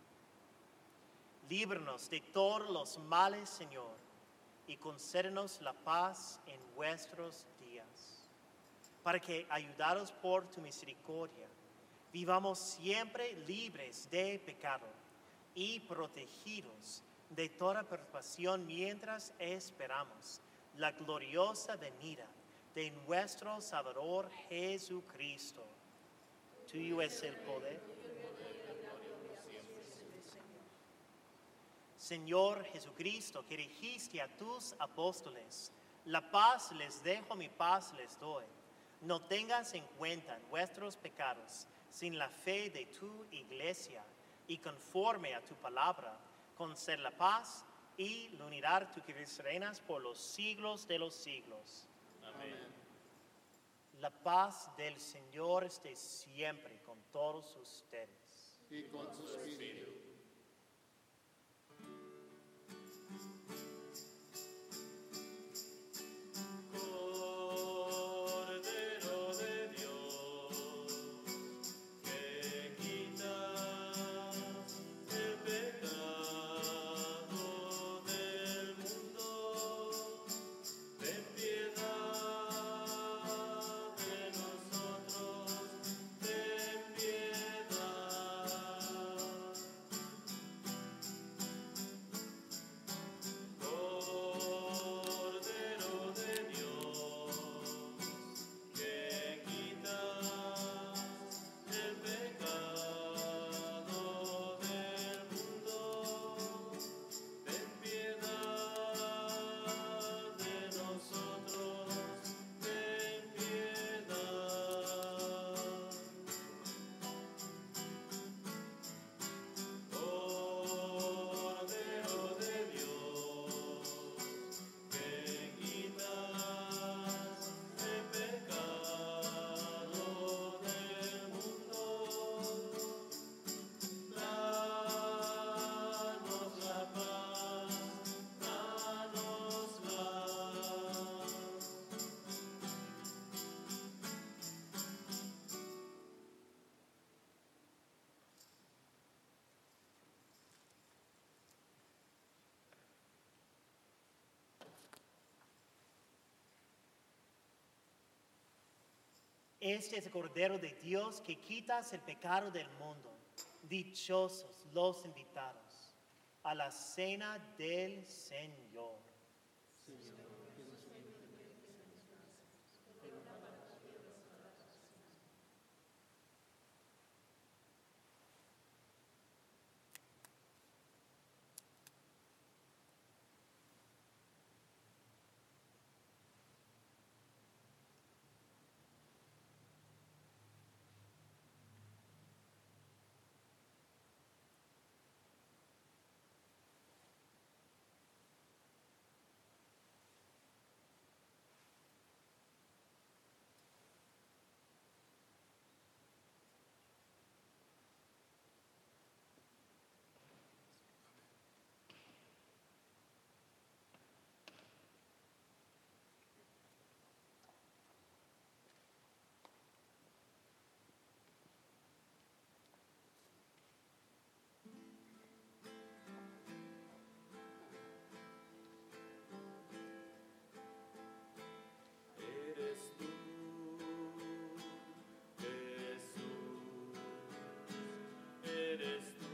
Líbranos de todos los males, Señor, y concédenos la paz en vuestros días, para que, ayudados por tu misericordia, vivamos siempre libres de pecado y protegidos de toda perturbación mientras esperamos la gloriosa venida de nuestro Salvador Jesucristo. Tuyo es el poder. Señor Jesucristo, que dijiste a tus apóstoles: la paz les dejo, mi paz les doy. No tengas en cuenta nuestros pecados, sin la fe de tu iglesia, y conforme a tu palabra, concede la paz y la unidad tú que reinas por los siglos de los siglos. Amén. La paz del Señor esté siempre con todos ustedes. Y con su espíritu. Cordero de Dios, que quitas el pecado del mundo, ten piedad de nosotros, ten piedad. Este es el Cordero de Dios que quitas el pecado del mundo. Dichosos los invitados a la cena del Señor. Eres tú, Jesús, eres tú,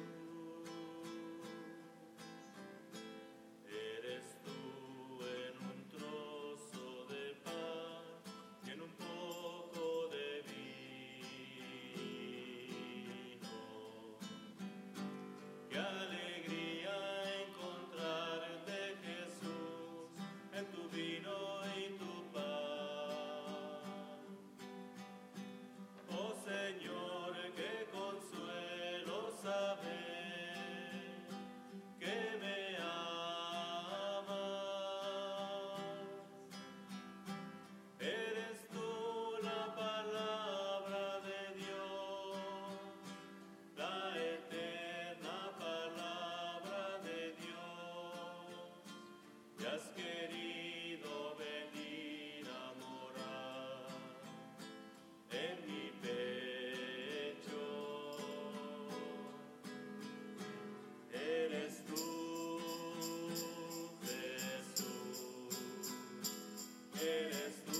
eres tú en un trozo de pan, en un poco de vino. Qué alegría encontrarte, Jesús, en tu vino y tu pan. Oh Señor, qué consuelo saber que me amas. Eres tú la palabra de Dios, la eterna palabra de Dios. Y has querido venir a morar en mi pecho. Eres tú, Jesús, eres tú,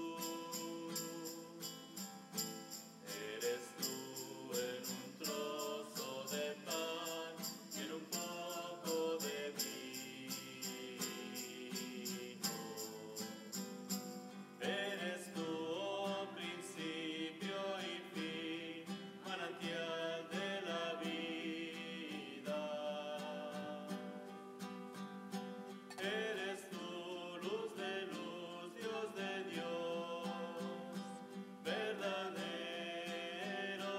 eres tú en un trozo de pan y en un poco de vino. Eres tú, oh principio y fin, manantial de la vida. Eres tú, luz de luz, Dios de Dios, verdadero.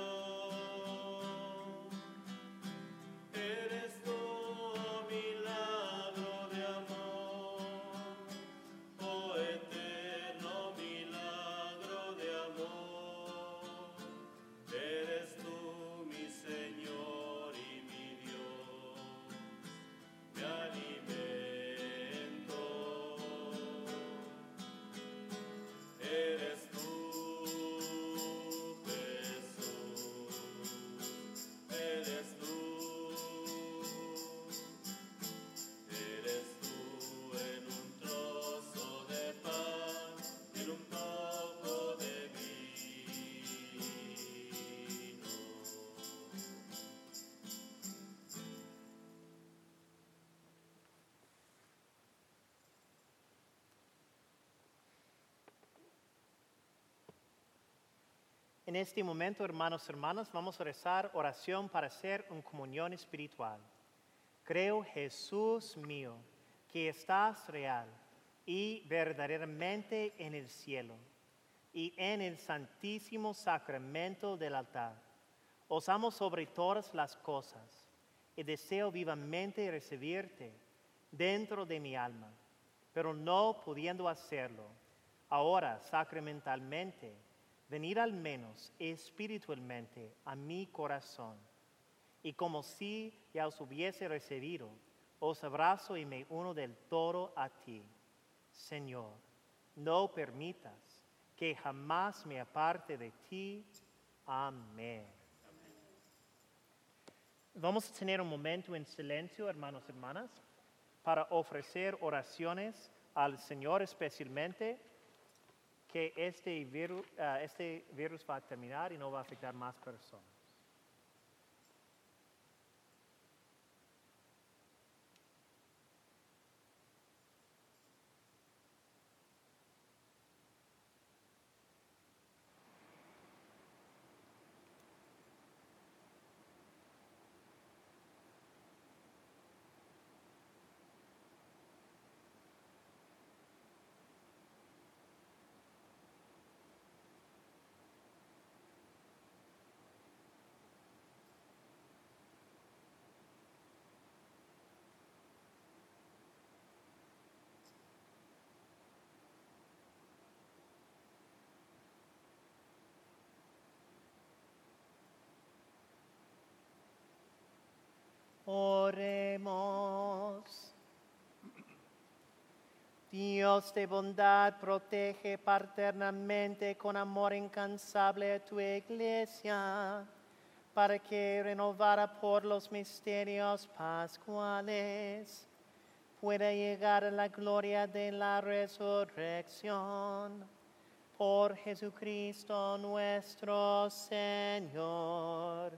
Eres tú, oh milagro de amor, oh eterno milagro de amor. Eres tú, mi Señor y mi Dios, mi alimento. Eres tú, Jesús, eres tú, eres tú en un trozo de pan y en un poco de vino. En este momento, hermanos y hermanas, vamos a rezar oración para hacer una comunión espiritual. Creo, Jesús mío, que estás real y verdaderamente en el cielo y en el santísimo sacramento del altar. Os amo sobre todas las cosas y deseo vivamente recibirte dentro de mi alma, pero no pudiendo hacerlo ahora sacramentalmente, venir al menos espiritualmente a mi corazón. Y como si ya os hubiese recibido, os abrazo y me uno del todo a ti. Señor, no permitas que jamás me aparte de ti. Amén. Vamos a tener un momento en silencio, hermanos y hermanas, para ofrecer oraciones al Señor especialmente que este virus, uh, este virus va a terminar y no va a afectar más personas. Oremos. Dios de bondad, protege paternamente con amor incansable a tu iglesia, para que, renovada por los misterios pascuales, pueda llegar a la gloria de la resurrección. Por Jesucristo nuestro Señor.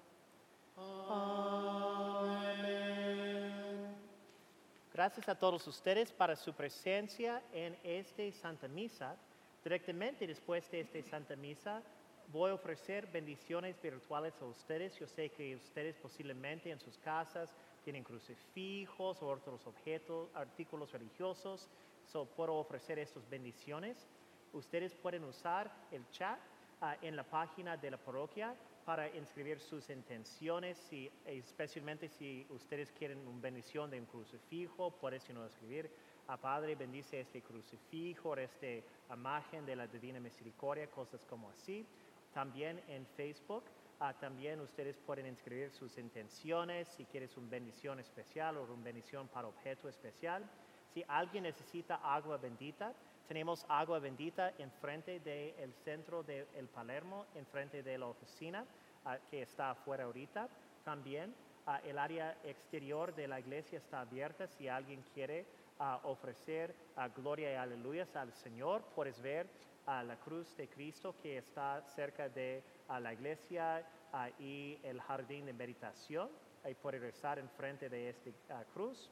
Amén. Gracias a todos ustedes para su presencia en esta Santa Misa. Directamente después de esta Santa Misa, voy a ofrecer bendiciones virtuales a ustedes. Yo sé que ustedes posiblemente en sus casas tienen crucifijos o otros objetos, artículos religiosos. So, puedo ofrecer estas bendiciones. Ustedes pueden usar el chat uh, en la página de la parroquia para inscribir sus intenciones, si, especialmente si ustedes quieren una bendición de un crucifijo, pueden sino escribir: a Padre, bendice este crucifijo, esta imagen de la Divina Misericordia, cosas como así. También en Facebook, uh, también ustedes pueden inscribir sus intenciones, si quieres una bendición especial o una bendición para objeto especial. Si alguien necesita agua bendita, tenemos agua bendita enfrente del centro de El Palermo, enfrente de la oficina uh, que está afuera ahorita. También uh, el área exterior de la iglesia está abierta. Si alguien quiere uh, ofrecer uh, gloria y aleluyas al Señor, puedes ver uh, la cruz de Cristo que está cerca de uh, la iglesia uh, y el jardín de meditación. Ahí puede rezar enfrente de esta uh, cruz.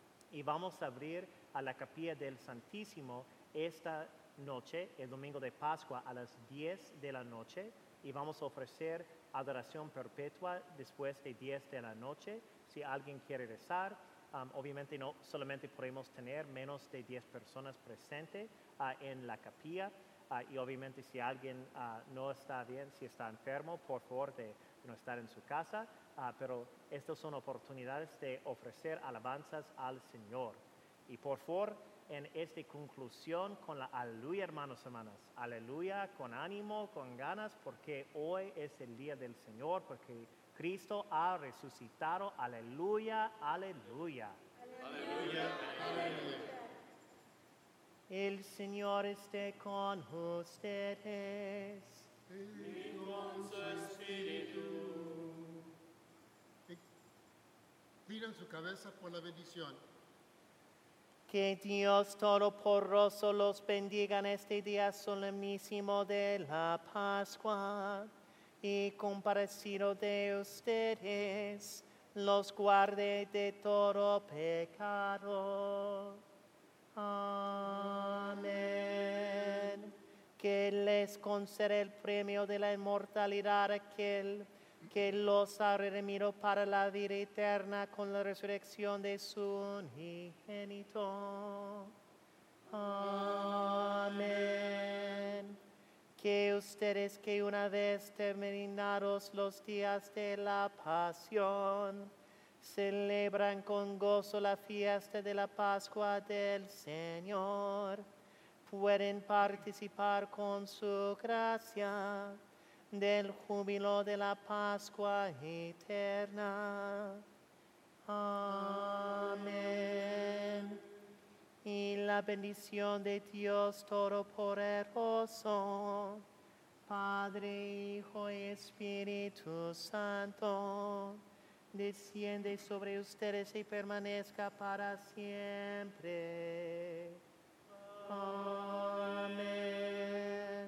Y vamos a abrir a la capilla del Santísimo esta noche, el domingo de Pascua, a las diez de la noche, y vamos a ofrecer adoración perpetua después de diez de la noche. Si alguien quiere rezar, um, obviamente no solamente podemos tener menos de diez personas presentes uh, en la capilla, uh, y obviamente si alguien uh, no está bien, si está enfermo, por favor de no estar en su casa, uh, pero estas son oportunidades de ofrecer alabanzas al Señor. Y por favor, en esta conclusión con la aleluya, hermanos y hermanas. Aleluya, con ánimo, con ganas, porque hoy es el día del Señor, porque Cristo ha resucitado. Aleluya, aleluya. Aleluya, aleluya. El Señor esté con ustedes. Y con su espíritu. Giran su cabeza por la bendición. Que Dios Todopoderoso los bendiga en este día solemnísimo de la Pascua, y compadecido de ustedes, los guarde de todo pecado. Amén. Que les conceda el premio de la inmortalidad aquel que los ha redimido para la vida eterna con la resurrección de su unigénito. Amén. Que ustedes, que una vez terminados los días de la pasión, celebran con gozo la fiesta de la Pascua del Señor, pueden participar con su gracia del júbilo de la Pascua eterna. Amén. Y la bendición de Dios Todopoderoso, Padre, Hijo y Espíritu Santo, desciende sobre ustedes y permanezca para siempre. Amén.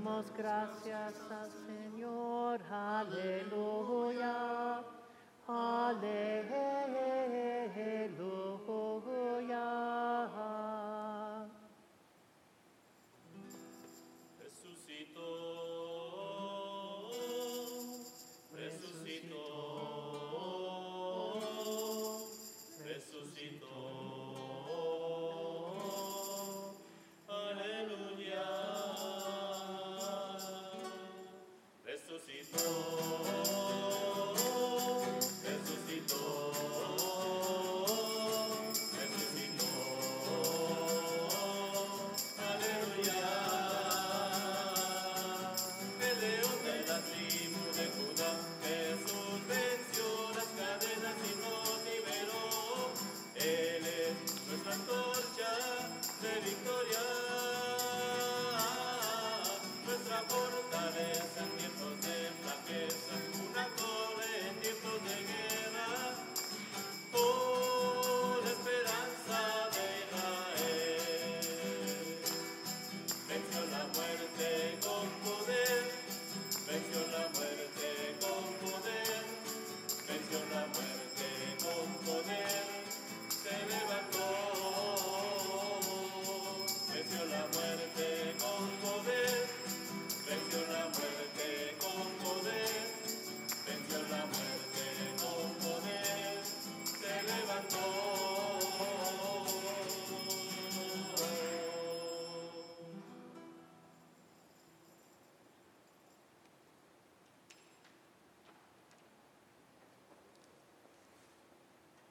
Damos gracias al Señor, aleluya, aleluya.